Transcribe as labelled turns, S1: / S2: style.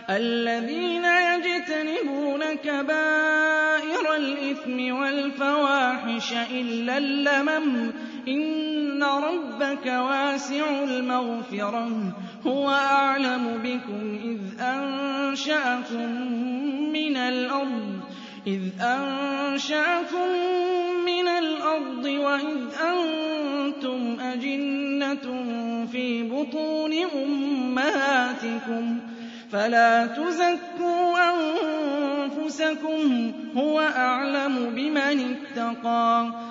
S1: الَّذِينَ يَجْتَنِبُونَ كَبَائِرَ الْإِثْمِ وَالْفَوَاحِشَ إِلَّا اللَّمَمَ ۚ إِنَّ رَبَّكَ وَاسِعُ الْمَغْفِرَةِ ۚ هُوَ أَعْلَمُ بِكُمْ إِذْ أَنشَأَكُم مِّنَ الْأَرْضِ وَإِذْ أَنتُمْ أَجِنَّةٌ فِي بُطُونِ أُمَّهَاتِكُمْ ۖ فَلَا تُزَكُّوا أَنفُسَكُمْ ۖ هُوَ أَعْلَمُ بِمَنِ اتَّقَىٰ